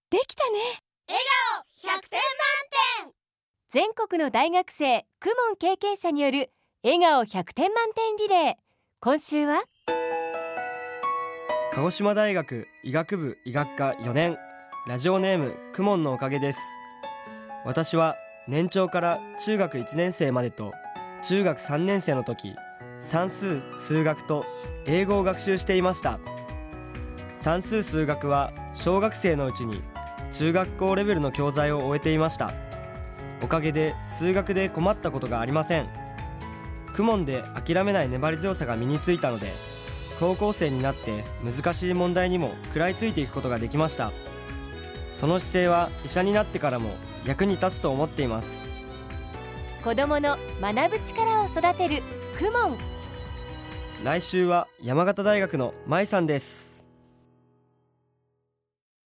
できたね。 笑顔100点満点。 全国の大学生公文経験者による笑顔100点満点リレー。今週は鹿児島大学医学部医学科4年、ラジオネーム公文のおかげです。私は年長から中学1年生までと中学3年生の時、算数・数学と英語を学習していました。算数・数学は小学生のうちに中学校レベルの教材を終えていました。おかげで数学で困ったことがありません。公文で諦めない粘り強さが身についたので、高校生になって難しい問題にも食らいついていくことができました。その姿勢は医者になってからも役に立つと思っています。 子どもの学ぶ力を育てる公文。 来週は山形大学の舞さんです。